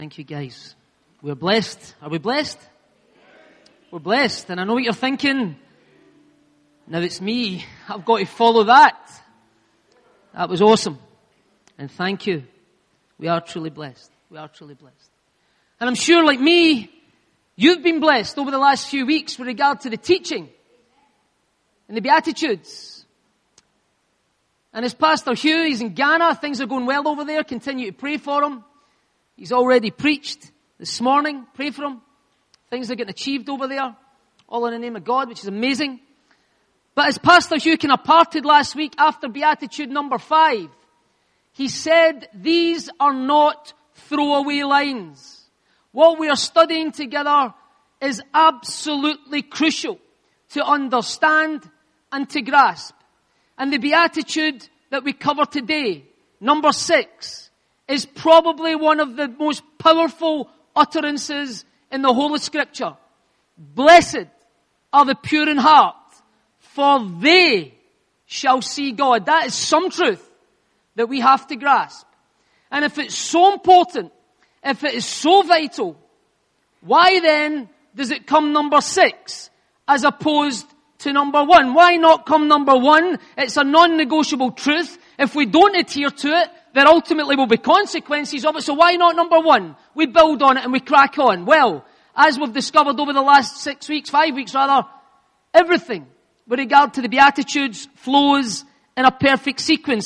Thank you, guys. We're blessed. Are we blessed? We're blessed. And I know what you're thinking. Now it's me. I've got to follow that. That was awesome. And thank you. We are truly blessed. We are truly blessed. And I'm sure, like me, you've been blessed over the last few weeks with regard to the teaching and the Beatitudes. And as Pastor Hugh, he's in Ghana. Things are going well over there. Continue to pray for him. He's already preached this morning. Pray for him. Things are getting achieved over there. All in the name of God, which is amazing. But as Pastor Hugh kind of parted last week after Beatitude number 5, he said, these are not throwaway lines. What we are studying together is absolutely crucial to understand and to grasp. And the Beatitude that we cover today, number 6, is probably one of the most powerful utterances in the whole of Scripture. Blessed are the pure in heart, for they shall see God. That is some truth that we have to grasp. And if it's so important, if it is so vital, why then does it come number 6 as opposed to number 1? Why not come number 1? It's a non-negotiable truth. If we don't adhere to it, there ultimately will be consequences of it. So why not number 1? We build on it and we crack on. Well, as we've discovered over the last 5 weeks, everything with regard to the Beatitudes flows in a perfect sequence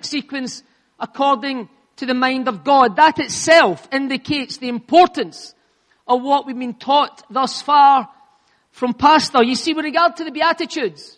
according to the mind of God. That itself indicates the importance of what we've been taught thus far from Pastor. You see, with regard to the Beatitudes,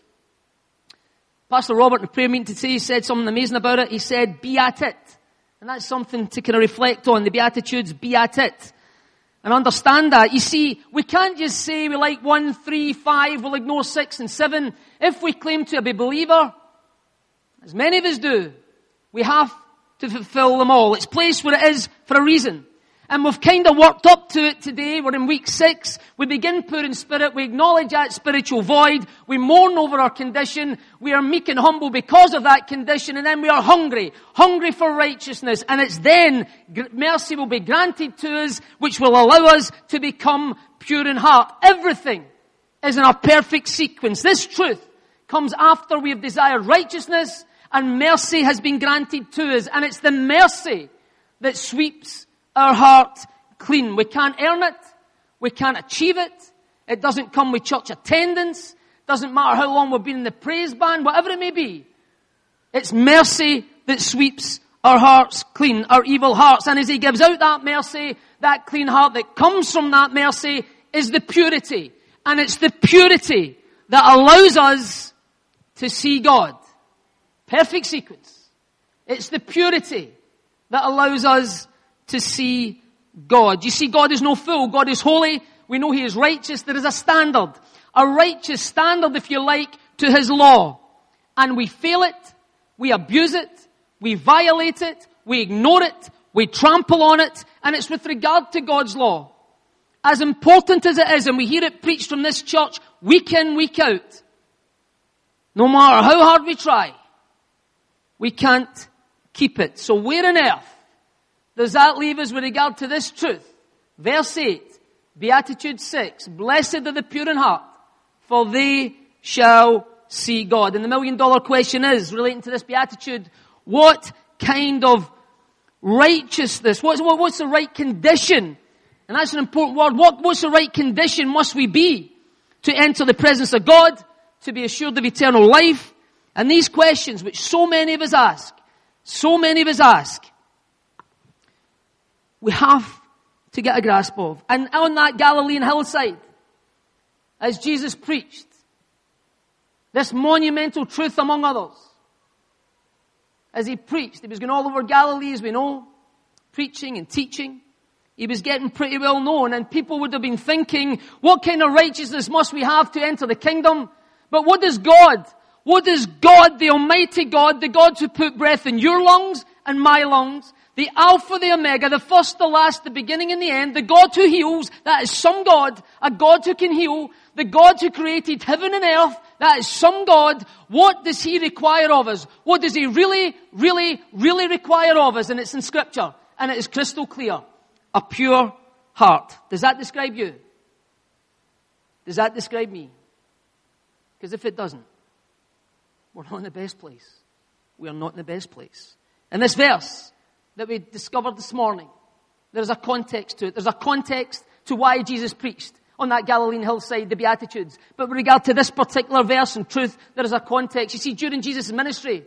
Pastor Robert in the prayer meeting today said something amazing about it. He said, be at it. And that's something to kind of reflect on. The Beatitudes, be at it. And understand that. You see, we can't just say we like 1, 3, 5, we'll ignore 6 and 7. If we claim to be a believer, as many of us do, we have to fulfill them all. It's placed where it is for a reason. And we've kind of worked up to it today. We're in week 6. We begin poor in spirit. We acknowledge that spiritual void. We mourn over our condition. We are meek and humble because of that condition. And then we are hungry for righteousness. And it's then mercy will be granted to us, which will allow us to become pure in heart. Everything is in a perfect sequence. This truth comes after we have desired righteousness and mercy has been granted to us. And it's the mercy that sweeps our heart clean. We can't earn it. We can't achieve it. It doesn't come with church attendance. Doesn't matter how long we've been in the praise band, whatever it may be. It's mercy that sweeps our hearts clean, our evil hearts. And as he gives out that mercy, that clean heart that comes from that mercy is the purity. And it's the purity that allows us to see God. Perfect sequence. It's the purity that allows us to see God. You see, God is no fool. God is holy. We know He is righteous. There is a standard. A righteous standard, if you like, to His law. And we fail it. We abuse it. We violate it. We ignore it. We trample on it. And it's with regard to God's law. As important as it is, and we hear it preached from this church week in, week out. No matter how hard we try, we can't keep it. So where on earth does that leave us with regard to this truth? Verse 8, Beatitude 6, blessed are the pure in heart, for they shall see God. And the $1 million question is, relating to this Beatitude, what kind of righteousness, what's the right condition? And that's an important word. What's the right condition must we be to enter the presence of God, to be assured of eternal life? And these questions, which so many of us ask, we have to get a grasp of. And on that Galilean hillside, as Jesus preached this monumental truth among others, as He preached, He was going all over Galilee, as we know, preaching and teaching. He was getting pretty well known, and people would have been thinking, what kind of righteousness must we have to enter the kingdom? But what does God, the Almighty God, the God who put breath in your lungs and my lungs, the Alpha, the Omega, the first, the last, the beginning and the end, the God who heals, that is some God, a God who can heal, the God who created heaven and earth, that is some God. What does He require of us? What does He really require of us? And it's in Scripture, and it is crystal clear. a pure heart. Does that describe you? Does that describe me? Because if it doesn't, we're not in the best place. We are not in the best place. In this verse that we discovered this morning, there's a context to it. There's a context to why Jesus preached on that Galilean hillside, the Beatitudes. But with regard to this particular verse and truth, there is a context. You see, during Jesus' ministry,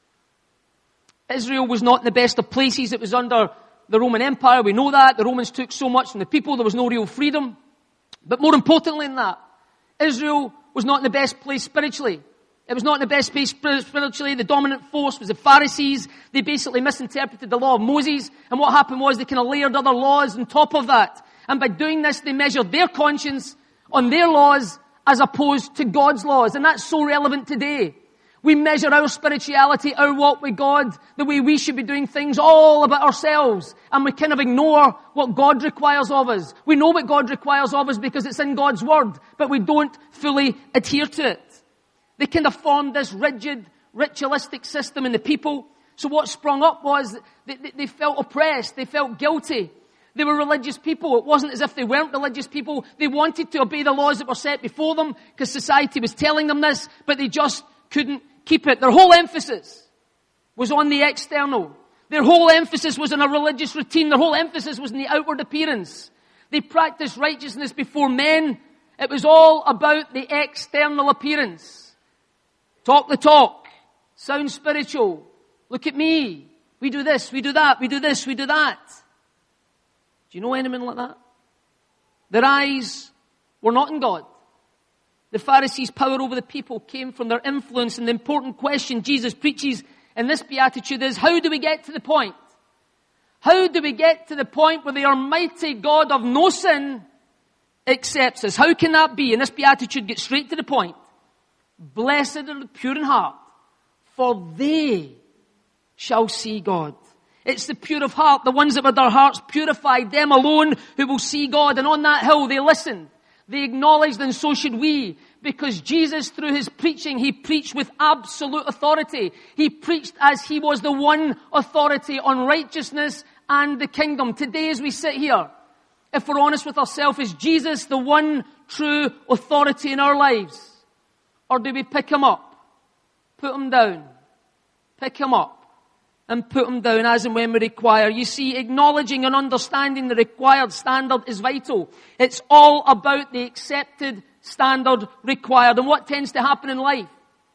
Israel was not in the best of places. It was under the Roman Empire. We know that. The Romans took so much from the people. There was no real freedom. But more importantly than that, Israel was not in the best place spiritually. It was not in the best place spiritually. The dominant force was the Pharisees. They basically misinterpreted the law of Moses. And what happened was they kind of layered other laws on top of that. And by doing this, they measured their conscience on their laws as opposed to God's laws. And that's so relevant today. We measure our spirituality, our walk with God, the way we should be doing things all about ourselves. And we kind of ignore what God requires of us. We know what God requires of us because it's in God's Word, but we don't fully adhere to it. They kind of formed this rigid, ritualistic system in the people. So what sprung up was they felt oppressed. They felt guilty. They were religious people. It wasn't as if they weren't religious people. They wanted to obey the laws that were set before them because society was telling them this, but they just couldn't keep it. Their whole emphasis was on the external. Their whole emphasis was on a religious routine. Their whole emphasis was on the outward appearance. They practiced righteousness before men. It was all about the external appearance. Talk the talk. Sound spiritual. Look at me. We do this, we do that, we do this, we do that. Do you know anyone like that? Their eyes were not in God. The Pharisees' power over the people came from their influence, and the important question Jesus preaches in this beatitude is, how do we get to the point? How do we get to the point where the almighty God of no sin accepts us? How can that be? And this beatitude gets straight to the point. Blessed are the pure in heart, for they shall see God. It's the pure of heart, the ones that with their hearts purified, them alone who will see God. And on that hill they listened. They acknowledged, and so should we, because Jesus, through his preaching, he preached with absolute authority. He preached as he was the one authority on righteousness and the kingdom. Today, as we sit here, if we're honest with ourselves, is Jesus the one true authority in our lives? Or do we pick him up, put him down, pick him up, and put him down as and when we require? You see, acknowledging and understanding the required standard is vital. It's all about the accepted standard required. And what tends to happen in life,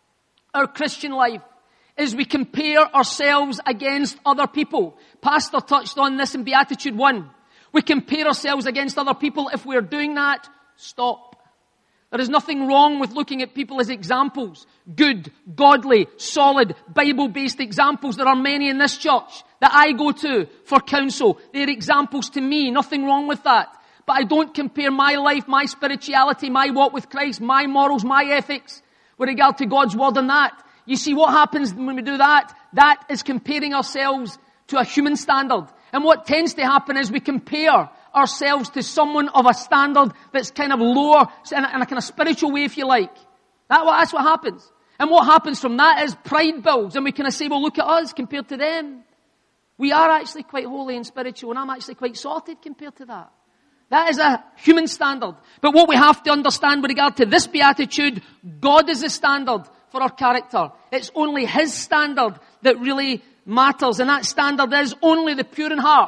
our Christian life, is we compare ourselves against other people. Pastor touched on this in Beatitude 1. We compare ourselves against other people. If we're doing that, stop. There is nothing wrong with looking at people as examples. Good, godly, solid, Bible-based examples. There are many in this church that I go to for counsel. They're examples to me. Nothing wrong with that. But I don't compare my life, my spirituality, my walk with Christ, my morals, my ethics with regard to God's Word and that. You see what happens when we do that? That is comparing ourselves to a human standard. And what tends to happen is we compare ourselves to someone of a standard that's kind of lower, in a kind of spiritual way, if you like. That's what happens. And what happens from that is pride builds, and we kind of say, well, look at us compared to them. We are actually quite holy and spiritual, and I'm actually quite sorted compared to that. That is a human standard. But what we have to understand with regard to this beatitude, God is the standard for our character. It's only his standard that really matters, and that standard is only the pure in heart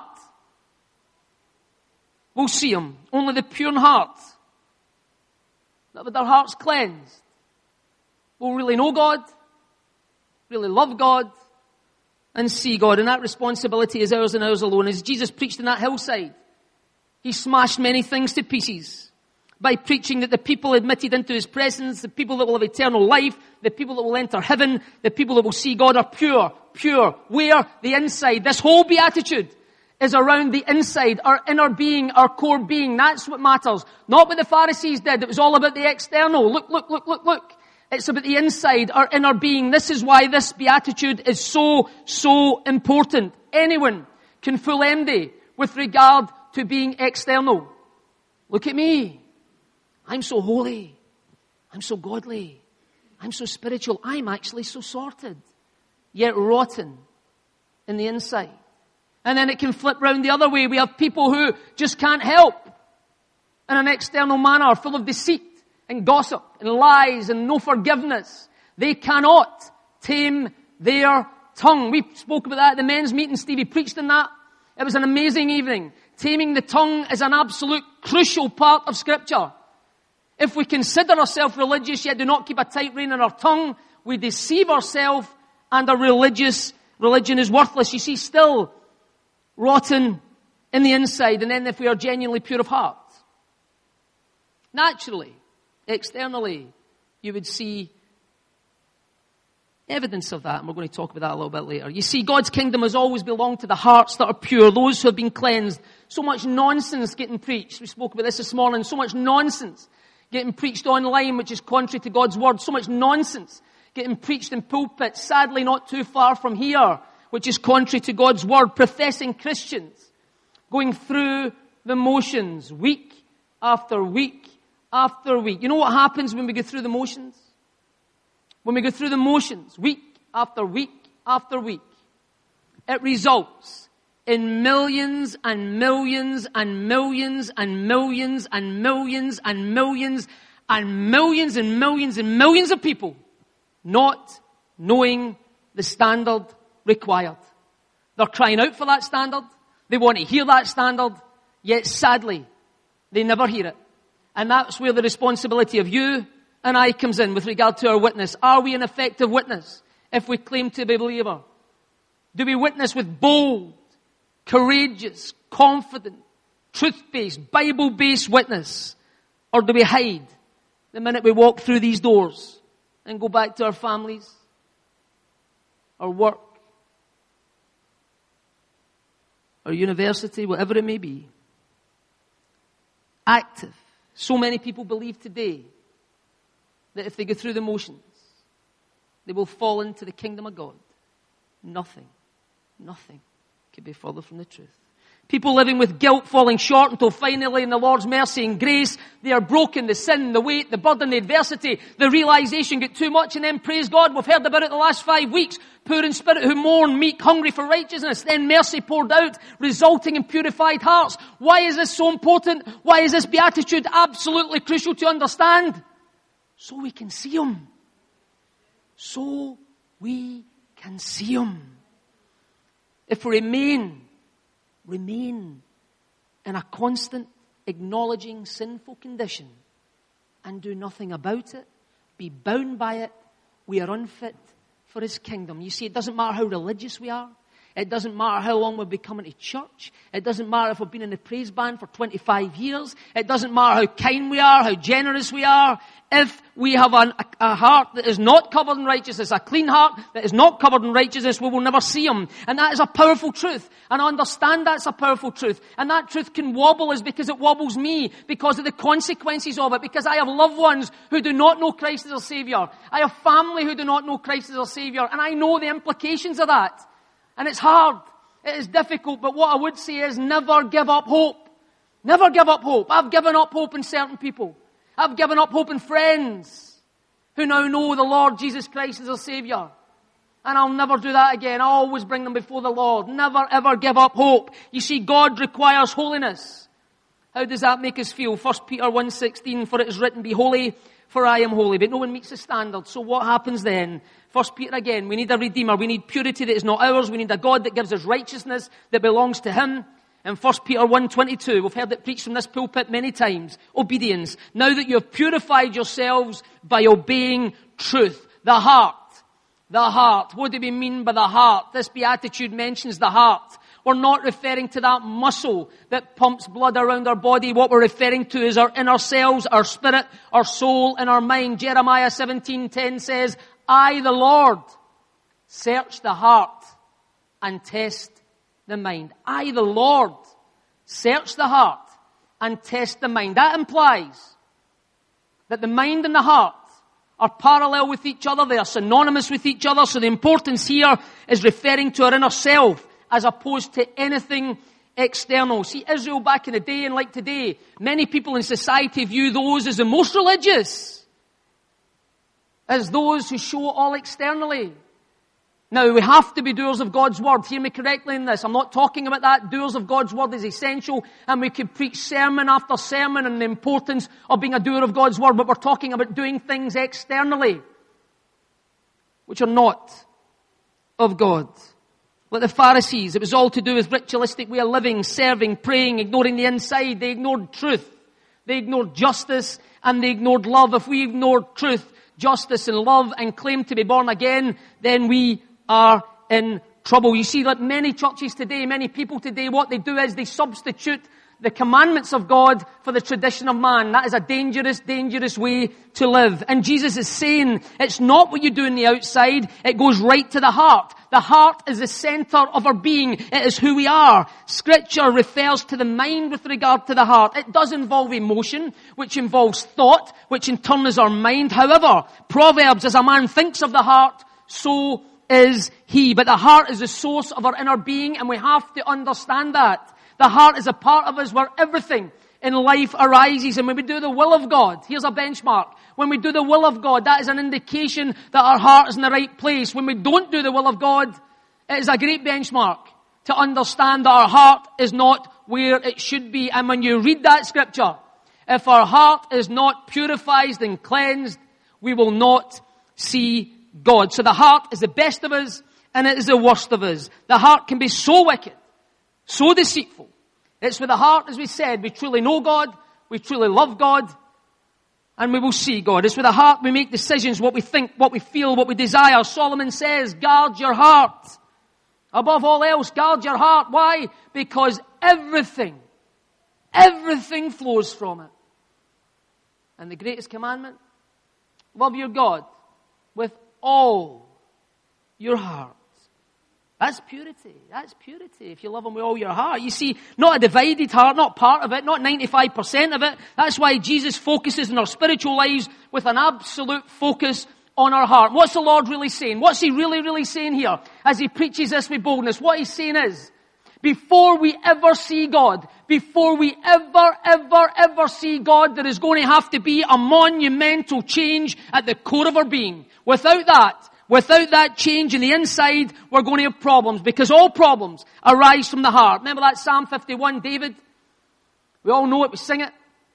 will see him. Only the pure in heart, that with their hearts cleansed, will really know God, really love God, and see God. And that responsibility is ours and ours alone. As Jesus preached in that hillside, he smashed many things to pieces by preaching that the people admitted into his presence, the people that will have eternal life, the people that will enter heaven, the people that will see God are pure. Where? The inside. This whole beatitude is around the inside, our inner being, our core being. That's what matters. Not what the Pharisees did. It was all about the external. Look. It's about the inside, our inner being. This is why this beatitude is so important. Anyone can fool MD with regard to being external. Look at me. I'm so holy. I'm so godly. I'm so spiritual. I'm actually so sorted. Yet rotten in the inside. And then it can flip round the other way. We have people who just can't help in an external manner, full of deceit and gossip and lies and no forgiveness. They cannot tame their tongue. We spoke about that at the men's meeting. Stevie preached on that. It was an amazing evening. Taming the tongue is an absolute crucial part of Scripture. If we consider ourselves religious yet do not keep a tight rein on our tongue, we deceive ourselves and our religion is worthless. You see, still rotten in the inside, and then if we are genuinely pure of heart. Naturally, externally, you would see evidence of that, and we're going to talk about that a little bit later. You see, God's kingdom has always belonged to the hearts that are pure, those who have been cleansed. So much nonsense getting preached. We spoke about this morning. So much nonsense getting preached online, which is contrary to God's word. So much nonsense getting preached in pulpits, sadly not too far from here, which is contrary to God's word. Professing Christians going through the motions week after week after week. You know what happens when we go through the motions? When we go through the motions week after week after week, it results in millions and millions and millions and millions and millions and millions and millions and millions and millions of people not knowing the standard required. They're crying out for that standard. They want to hear that standard, yet sadly, they never hear it. And that's where the responsibility of you and I comes in with regard to our witness. Are we an effective witness if we claim to be a believer? Do we witness with bold, courageous, confident, truth-based, Bible-based witness? Or do we hide the minute we walk through these doors and go back to our families, our work, our university, whatever it may be? Active. So many people believe today that if they go through the motions, they will fall into the kingdom of God. Nothing could be further from the truth. People living with guilt, falling short until finally in the Lord's mercy and grace, they are broken. The sin, the weight, the burden, the adversity, the realization get too much, and then praise God. We've heard about it the last 5 weeks. Poor in spirit who mourn, meek, hungry for righteousness. Then mercy poured out, resulting in purified hearts. Why is this so important? Why is this beatitude absolutely crucial to understand? So we can see Him. So we can see Him. If we remain in a constant acknowledging sinful condition and do nothing about it, be bound by it, we are unfit for His kingdom. You see, it doesn't matter how religious we are. It doesn't matter how long we've been coming to church. It doesn't matter if we've been in the praise band for 25 years. It doesn't matter how kind we are, how generous we are. If we have a heart that is not covered in righteousness, a clean heart that is not covered in righteousness, we will never see Him. And that is a powerful truth. And I understand that's a powerful truth. And that truth can wobble us because it wobbles me because of the consequences of it. Because I have loved ones who do not know Christ as their Savior. I have family who do not know Christ as their Savior. And I know the implications of that. And it's hard. It is difficult. But what I would say is never give up hope. Never give up hope. I've given up hope in certain people. I've given up hope in friends who now know the Lord Jesus Christ as their Savior. And I'll never do that again. I always bring them before the Lord. Never ever give up hope. You see, God requires holiness. How does that make us feel? 1 Peter 1:16, for it is written, be holy, for I am holy. But no one meets the standard. So what happens then? 1 Peter again, we need a Redeemer. We need purity that is not ours. We need a God that gives us righteousness that belongs to Him. And 1 Peter 1:22, we've heard it preached from this pulpit many times. Obedience. Now that you have purified yourselves by obeying truth. The heart. The heart. What do we mean by the heart? This beatitude mentions the heart. We're not referring to that muscle that pumps blood around our body. What we're referring to is our inner selves, our spirit, our soul, and our mind. Jeremiah 17:10 says, I, the Lord, search the heart and test the mind. I, the Lord, search the heart and test the mind. That implies that the mind and the heart are parallel with each other. They are synonymous with each other. So the importance here is referring to our inner self as opposed to anything external. See, Israel back in the day and like today, many people in society view those as the most religious, as those who show it all externally. Now, we have to be doers of God's word. Hear me correctly in this. I'm not talking about that. Doers of God's word is essential, and we could preach sermon after sermon on the importance of being a doer of God's word, but we're talking about doing things externally, which are not of God. Like the Pharisees, it was all to do with ritualistic way of living, serving, praying, ignoring the inside. They ignored truth. They ignored justice, and they ignored love. If we ignored truth, justice, and love, and claim to be born again, then we are in trouble. You see that many churches today, many people today, what they do is they substitute the commandments of God for the tradition of man. That is a dangerous, dangerous way to live. And Jesus is saying, it's not what you do on the outside, it goes right to the heart. The heart is the center of our being. It is who we are. Scripture refers to the mind with regard to the heart. It does involve emotion, which involves thought, which in turn is our mind. However, Proverbs, as a man thinks of the heart, so is he. But the heart is the source of our inner being, and we have to understand that. The heart is a part of us where everything in life arises. And when we do the will of God, here's a benchmark. When we do the will of God, that is an indication that our heart is in the right place. When we don't do the will of God, it is a great benchmark to understand that our heart is not where it should be. And when you read that scripture, if our heart is not purified and cleansed, we will not see God. So the heart is the best of us, and it is the worst of us. The heart can be so wicked, so deceitful. It's with the heart, as we said, we truly know God, we truly love God, and we will see God. It's with the heart we make decisions, what we think, what we feel, what we desire. Solomon says, guard your heart. Above all else, guard your heart. Why? Because everything flows from it. And the greatest commandment, love your God with all your heart. That's purity. That's purity. If you love Him with all your heart. You see, not a divided heart, not part of it, not 95% of it. That's why Jesus focuses on our spiritual lives with an absolute focus on our heart. What's the Lord really saying? What's He really saying here as He preaches this with boldness? What He's saying is, before we ever see God, before we ever see God, there is going to have to be a monumental change at the core of our being. Without that change in the inside, we're going to have problems, because all problems arise from the heart. Remember that Psalm 51, David? We all know it, we sing it.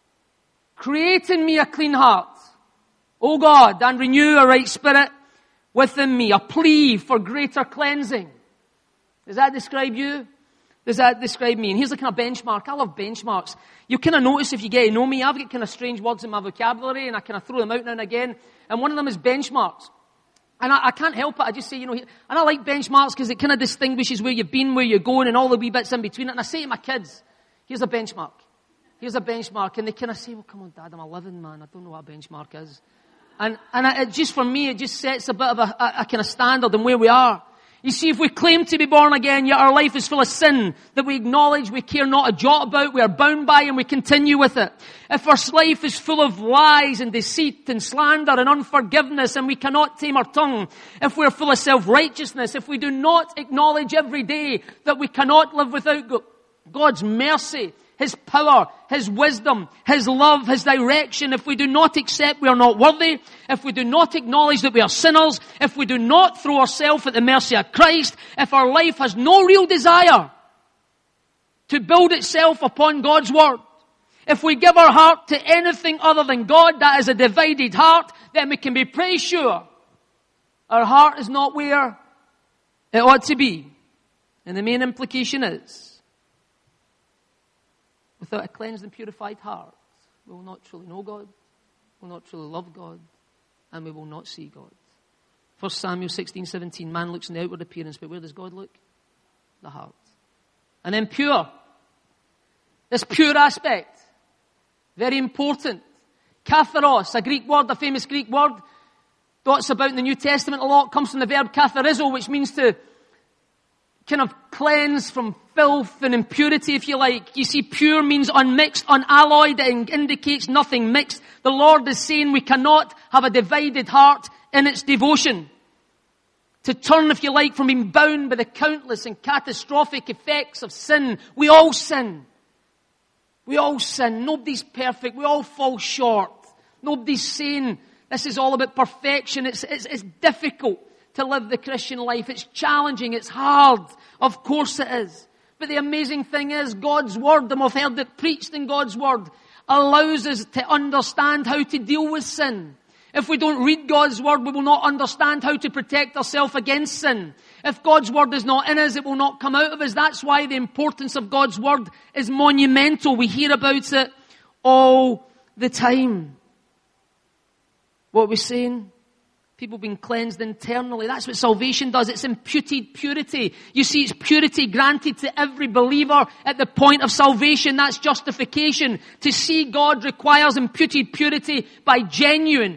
Create in me a clean heart, O God, and renew a right spirit within me. A plea for greater cleansing. Does that describe you? Does that describe me? And here's the kind of benchmark. I love benchmarks. You kind of notice if you get to know me, I've got kind of strange words in my vocabulary, and I kind of throw them out now and again. And one of them is benchmarks. And I can't help it. I just say, and I like benchmarks because it kind of distinguishes where you've been, where you're going, and all the wee bits in between it. And I say to my kids, here's a benchmark. Here's a benchmark. And they kind of say, well, come on, Dad, I'm 11, man. I don't know what a benchmark is. And it just, for me, it just sets a bit of a kind of standard in where we are. You see, if we claim to be born again, yet our life is full of sin that we acknowledge, we care not a jot about, we are bound by, and we continue with it. If our life is full of lies and deceit and slander and unforgiveness, and we cannot tame our tongue, if we're full of self-righteousness, if we do not acknowledge every day that we cannot live without God's mercy, His power, His wisdom, His love, His direction, if we do not accept we are not worthy, if we do not acknowledge that we are sinners, if we do not throw ourselves at the mercy of Christ, if our life has no real desire to build itself upon God's Word, if we give our heart to anything other than God, that is a divided heart, then we can be pretty sure our heart is not where it ought to be. And the main implication is, without a cleansed and purified heart, we will not truly know God, we will not truly love God, and we will not see God. 1 Samuel 16:17, man looks in the outward appearance, but where does God look? The heart. And then pure. This pure aspect, very important. Katharos, a Greek word, a famous Greek word, talks about in the New Testament a lot, comes from the verb katharizo, which means to kind of cleanse from filth and impurity, if you like. You see, pure means unmixed, unalloyed. It indicates nothing mixed. The Lord is saying we cannot have a divided heart in its devotion. To turn, if you like, from being bound by the countless and catastrophic effects of sin. We all sin. We all sin. Nobody's perfect. We all fall short. Nobody's saying this is all about perfection. It's difficult to live the Christian life. It's challenging. It's hard. Of course it is. But the amazing thing is God's Word, and we've heard it preached in God's Word, allows us to understand how to deal with sin. If we don't read God's Word, we will not understand how to protect ourselves against sin. If God's Word is not in us, it will not come out of us. That's why the importance of God's Word is monumental. We hear about it all the time. What are we saying? People being cleansed internally. That's what salvation does. It's imputed purity. You see, it's purity granted to every believer at the point of salvation. That's justification. To see God requires imputed purity by genuine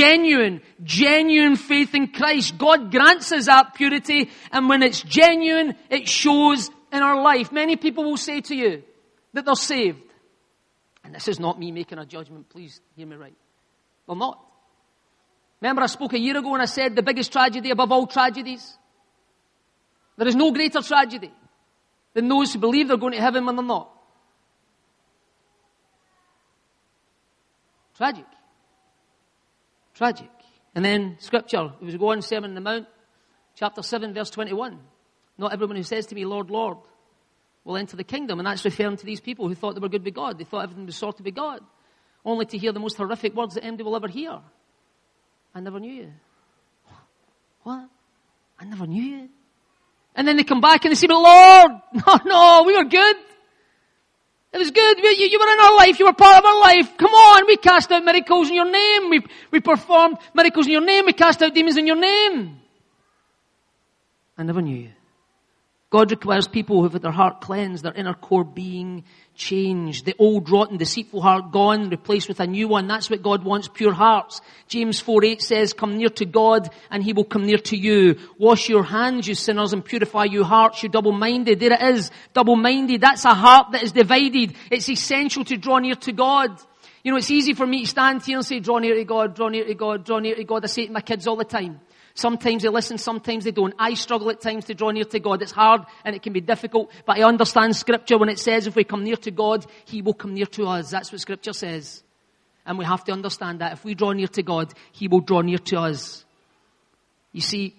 faith in Christ. God grants us that purity, and when it's genuine, it shows in our life. Many people will say to you that they're saved. And this is not me making a judgment. Please hear me right. They're not. Remember I spoke a year ago and I said the biggest tragedy above all tragedies? There is no greater tragedy than those who believe they're going to heaven when they're not. Tragic. Tragic. And then Scripture, as we go on Sermon on the Mount, chapter 7, verse 21. Not everyone who says to me, Lord, Lord, will enter the kingdom. And that's referring to these people who thought they were good with God. They thought everything was sorted with God. Only to hear the most horrific words that anybody will ever hear. I never knew you. What? I never knew you. And then they come back and they say, but Lord, no, we were good. It was good. You were in our life. You were part of our life. Come on. We cast out miracles in your name. We performed miracles in your name. We cast out demons in your name. I never knew you. God requires people who have had their heart cleansed, their inner core being changed, the old, rotten, deceitful heart gone, replaced with a new one. That's what God wants, pure hearts. James 4:8 says, come near to God and He will come near to you. Wash your hands, you sinners, and purify your hearts, you double-minded. There it is, double-minded. That's a heart that is divided. It's essential to draw near to God. You know, it's easy for me to stand here and say, draw near to God, draw near to God, draw near to God. I say it to my kids all the time. Sometimes they listen, sometimes they don't. I struggle at times to draw near to God. It's hard and it can be difficult, but I understand Scripture when it says if we come near to God, He will come near to us. That's what Scripture says. And we have to understand that. If we draw near to God, He will draw near to us. You see,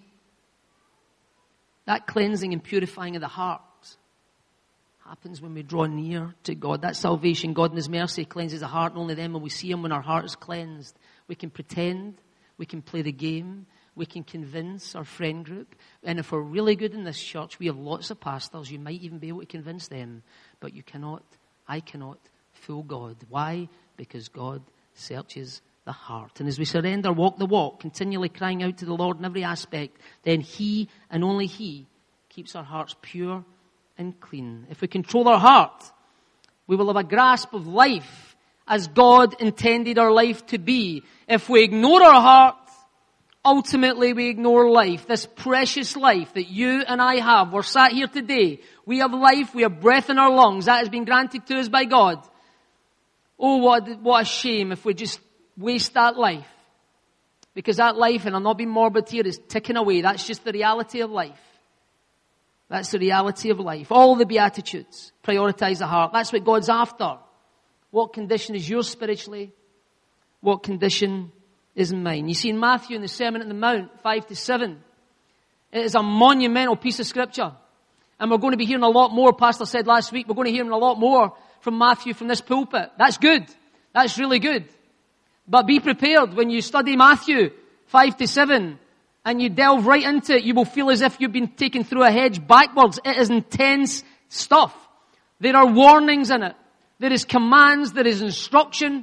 that cleansing and purifying of the heart happens when we draw near to God. That salvation, God in His mercy cleanses the heart, and only then will we see Him when our heart is cleansed. We can pretend, we can play the game, we can convince our friend group. And if we're really good in this church, we have lots of pastors. You might even be able to convince them. But you cannot, I cannot fool God. Why? Because God searches the heart. And as we surrender, walk the walk, continually crying out to the Lord in every aspect, then He and only He keeps our hearts pure and clean. If we control our heart, we will have a grasp of life as God intended our life to be. If we ignore our heart, ultimately, we ignore life, this precious life that you and I have. We're sat here today. We have life. We have breath in our lungs. That has been granted to us by God. Oh, what a shame if we just waste that life. Because that life, and I'm not being morbid here, is ticking away. That's just the reality of life. That's the reality of life. All the Beatitudes prioritize the heart. That's what God's after. What condition is yours spiritually? What condition is mine? You see in Matthew in the Sermon on the Mount, 5-7, it is a monumental piece of Scripture. And we're going to be hearing a lot more. Pastor said last week, we're going to hear a lot more from Matthew from this pulpit. That's good. That's really good. But be prepared when you study Matthew 5-7 and you delve right into it, you will feel as if you've been taken through a hedge backwards. It is intense stuff. There are warnings in it. There is commands. There is instruction.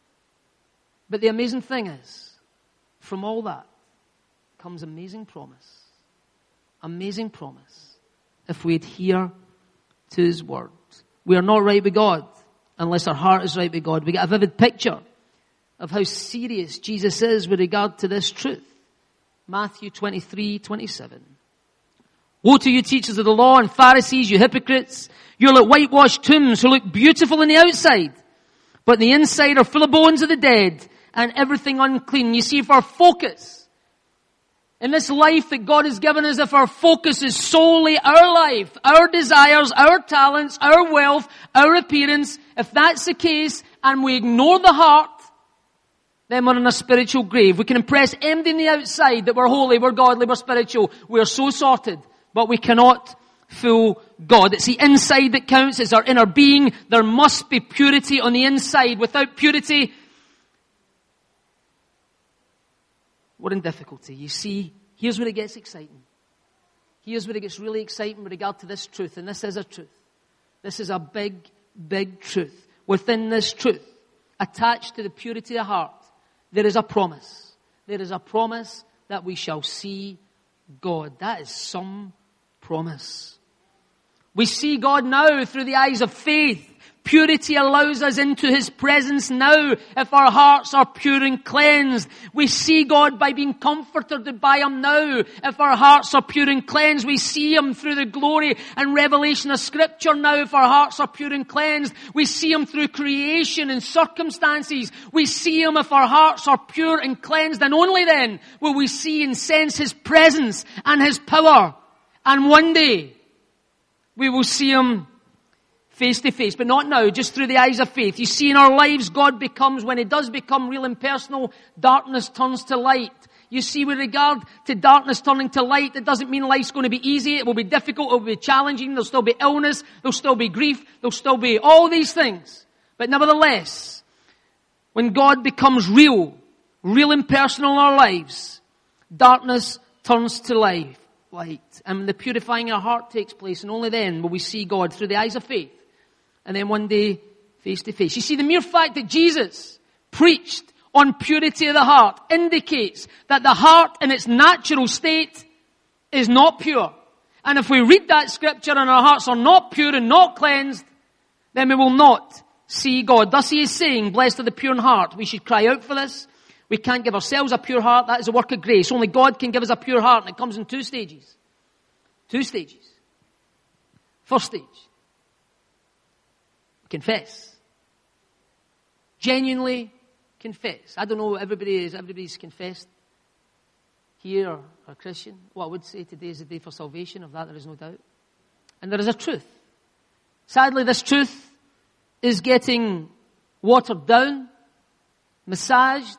But the amazing thing is, from all that comes amazing promise. Amazing promise. If we adhere to His Word. We are not right with God unless our heart is right with God. We get a vivid picture of how serious Jesus is with regard to this truth. Matthew 23:27. Woe to you, teachers of the law and Pharisees, you hypocrites! You're like whitewashed tombs who look beautiful on the outside, but the inside are full of bones of the dead and everything unclean. You see, if our focus in this life that God has given us, if our focus is solely our life, our desires, our talents, our wealth, our appearance, if that's the case and we ignore the heart, then we're in a spiritual grave. We can impress anybody on the outside that we're holy, we're godly, we're spiritual. We're so sorted. But we cannot fool God. It's the inside that counts. It's our inner being. There must be purity on the inside. Without purity, we're in difficulty. You see, here's where it gets exciting. Here's where it gets really exciting with regard to this truth. And this is a truth. This is a big, big truth. Within this truth, attached to the purity of heart, there is a promise. There is a promise that we shall see God. That is some promise. We see God now through the eyes of faith. Purity allows us into His presence now if our hearts are pure and cleansed. We see God by being comforted by Him now if our hearts are pure and cleansed. We see Him through the glory and revelation of Scripture now if our hearts are pure and cleansed. We see Him through creation and circumstances. We see Him if our hearts are pure and cleansed, and only then will we see and sense His presence and His power. And one day we will see Him face to face, but not now, just through the eyes of faith. You see, in our lives, God becomes, when He does become real and personal, darkness turns to light. You see, with regard to darkness turning to light, it doesn't mean life's going to be easy. It will be difficult. It will be challenging. There'll still be illness. There'll still be grief. There'll still be all these things. But nevertheless, when God becomes real and personal in our lives, darkness turns to light. And the purifying of our heart takes place, and only then will we see God through the eyes of faith. And then one day, face to face. You see, the mere fact that Jesus preached on purity of the heart indicates that the heart in its natural state is not pure. And if we read that scripture and our hearts are not pure and not cleansed, then we will not see God. Thus He is saying, blessed are the pure in heart. We should cry out for this. We can't give ourselves a pure heart. That is a work of grace. Only God can give us a pure heart, and it comes in two stages. Two stages. First stage. Confess. Genuinely confess. I don't know, everybody's confessed here or a Christian. What I would say today is the day for salvation. Of that there is no doubt. And there is a truth. Sadly, this truth is getting watered down, massaged,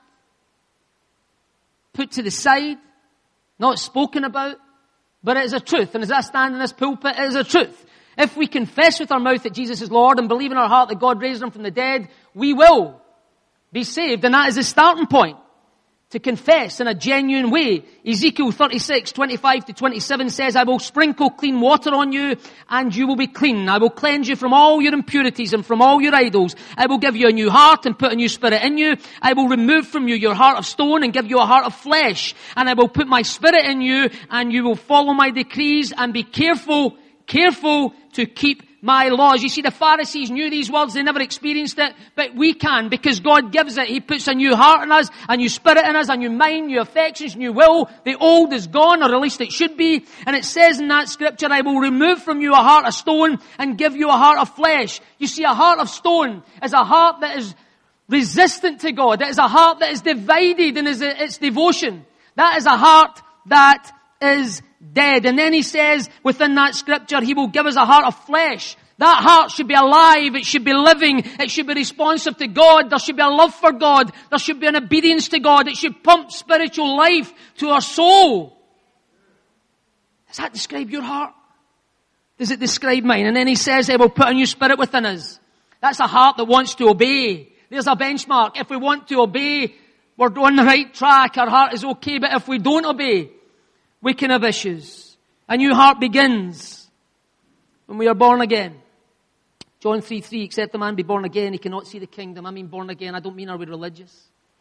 put to the side, not spoken about, but it is a truth. And as I stand in this pulpit, it is a truth. If we confess with our mouth that Jesus is Lord and believe in our heart that God raised Him from the dead, we will be saved. And that is the starting point. To confess in a genuine way. Ezekiel 36:25-27 says, I will sprinkle clean water on you and you will be clean. I will cleanse you from all your impurities and from all your idols. I will give you a new heart and put a new spirit in you. I will remove from you your heart of stone and give you a heart of flesh. And I will put my spirit in you and you will follow my decrees and be careful to keep my laws. You see, the Pharisees knew these words. They never experienced it. But we can, because God gives it. He puts a new heart in us, a new spirit in us, a new mind, new affections, new will. The old is gone, or at least it should be. And it says in that scripture, I will remove from you a heart of stone and give you a heart of flesh. You see, a heart of stone is a heart that is resistant to God. It is a heart that is divided in its devotion. That is a heart that is dead. And then He says within that scripture, He will give us a heart of flesh. That heart should be alive. It should be living. It should be responsive to God. There should be a love for God. There should be an obedience to God. It should pump spiritual life to our soul. Does that describe your heart? Does it describe mine? And then He says, I will put a new spirit within us. That's a heart that wants to obey. There's a benchmark. If we want to obey, we're on the right track. Our heart is okay. But if we don't obey, we can have issues. A new heart begins when we are born again. John 3:3, except a man be born again, he cannot see the kingdom. I mean born again, I don't mean are we religious.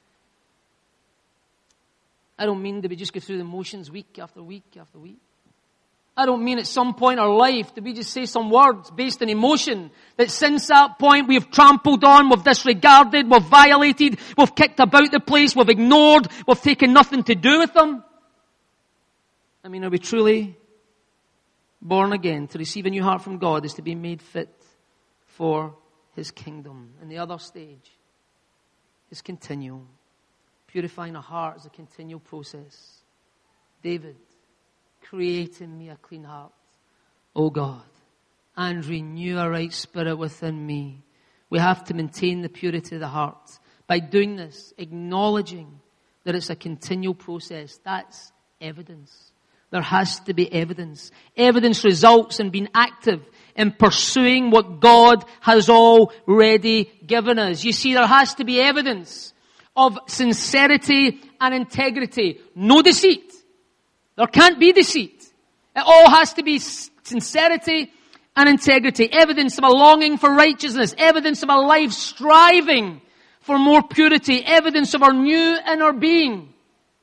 I don't mean that we just go through the motions week after week after week. I don't mean at some point in our life that we just say some words based on emotion, that since that point we have trampled on, we've disregarded, we've violated, we've kicked about the place, we've ignored, we've taken nothing to do with them. I mean, are we truly born again? To receive a new heart from God is to be made fit for His kingdom. And the other stage is continual. Purifying a heart is a continual process. David, create in me a clean heart, O God, and renew a right spirit within me. We have to maintain the purity of the heart by doing this, acknowledging that it's a continual process. That's evidence. There has to be evidence. Evidence results in being active, in pursuing what God has already given us. You see, there has to be evidence of sincerity and integrity. No deceit. There can't be deceit. It all has to be sincerity and integrity. Evidence of a longing for righteousness. Evidence of a life striving for more purity. Evidence of our new inner being.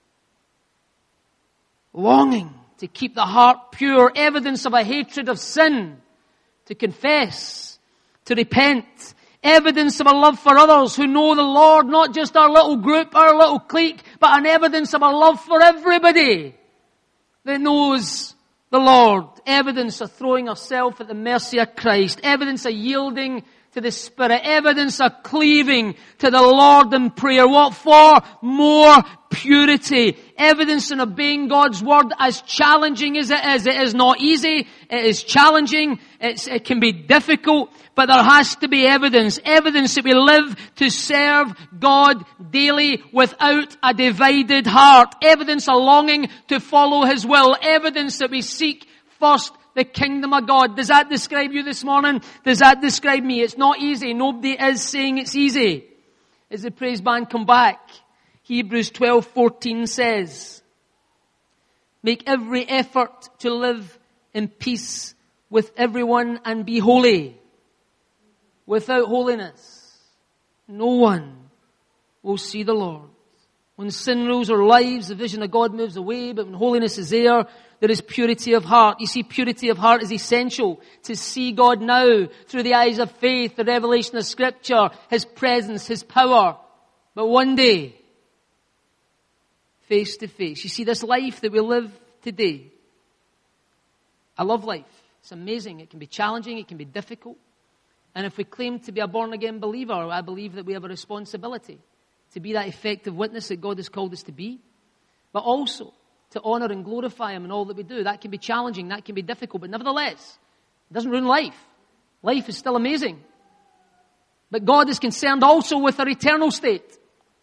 Longing to keep the heart pure. Evidence of a hatred of sin. To confess. To repent. Evidence of a love for others who know the Lord. Not just our little group, our little clique, but an evidence of a love for everybody that knows the Lord. Evidence of throwing ourselves at the mercy of Christ. Evidence of yielding to the Spirit. Evidence of cleaving to the Lord in prayer. What for? More purity. Evidence in obeying God's word, as challenging as it is. It is not easy. It is challenging. It can be difficult. But there has to be evidence. Evidence that we live to serve God daily without a divided heart. Evidence of longing to follow His will. Evidence that we seek first the kingdom of God. Does that describe you this morning? Does that describe me? It's not easy. Nobody is saying it's easy. As the praise band come back, Hebrews 12:14 says, make every effort to live in peace with everyone and be holy. Without holiness, no one will see the Lord. When sin rules our lives, the vision of God moves away, but when holiness is there, there is purity of heart. You see, purity of heart is essential to see God now through the eyes of faith, the revelation of Scripture, His presence, His power. But one day, face to face. You see, this life that we live today, I love life. It's amazing. It can be challenging. It can be difficult. And if we claim to be a born-again believer, I believe that we have a responsibility to be that effective witness that God has called us to be. But also to honor and glorify Him in all that we do. That can be challenging. That can be difficult. But nevertheless, it doesn't ruin life. Life is still amazing. But God is concerned also with our eternal state.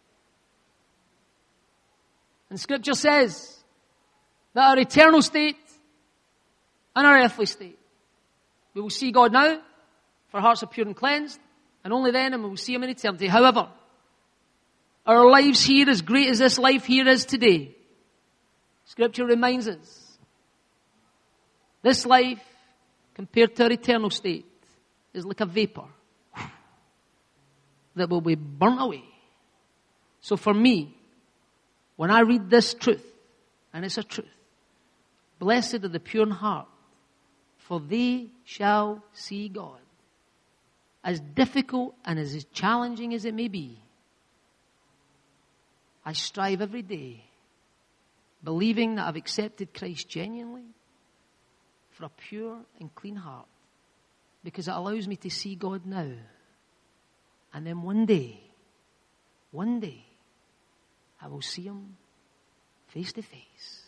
And Scripture says that our eternal state and our earthly state, we will see God now, for hearts are pure and cleansed, and only then and we will see Him in eternity. However, our lives here, as great as this life here is today, Scripture reminds us, this life, compared to our eternal state, is like a vapor that will be burnt away. So for me, when I read this truth, and it's a truth, blessed are the pure in heart, for they shall see God. As difficult and as challenging as it may be, I strive every day, believing that I've accepted Christ genuinely for a pure and clean heart, because it allows me to see God now. And then one day, I will see Him face to face.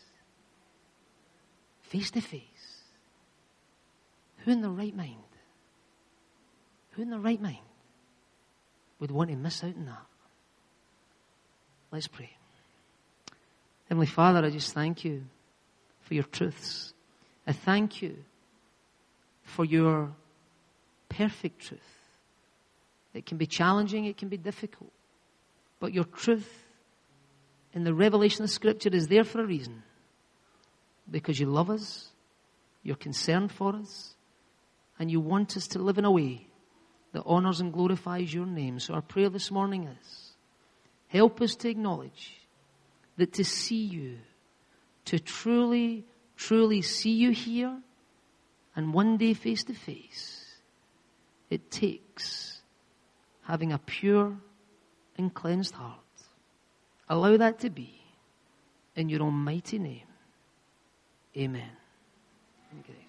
Face to face. Who in the right mind? Who in the right mind would want to miss out on that? Let's pray. Heavenly Father, I just thank You for Your truths. I thank You for Your perfect truth. It can be challenging, it can be difficult. But Your truth in the revelation of Scripture is there for a reason. Because You love us, You're concerned for us, and You want us to live in a way that honors and glorifies Your name. So our prayer this morning is, help us to acknowledge that to see You, to truly, truly see You here, and one day face to face, it takes having a pure and cleansed heart. Allow that to be in Your almighty name. Amen. Okay.